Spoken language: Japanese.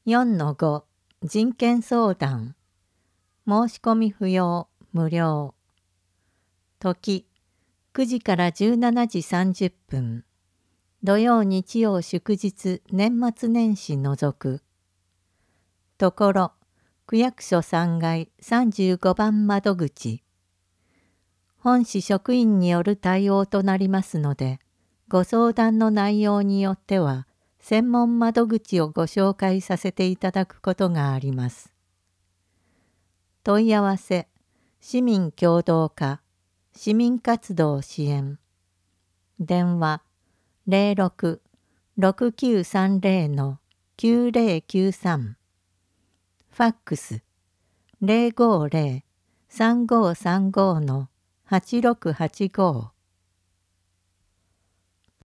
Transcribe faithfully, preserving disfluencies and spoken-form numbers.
よんのご 人権相談。申し込み不要、無料。時、くじからじゅうしちじさんじゅっぷん。土曜日曜祝日年末年始除く。ところ、区役所さんがいさんじゅうごばん窓口。本市職員による対応となりますので、ご相談の内容によっては、専門窓口をご紹介させていただくことがあります。問い合わせ、市民協働課、市民活動支援。電話、ゼロろく ろくきゅうさんゼロ きゅうゼロきゅうさん。ファックス、ゼロごゼロ さんごさんご はちろくはちご。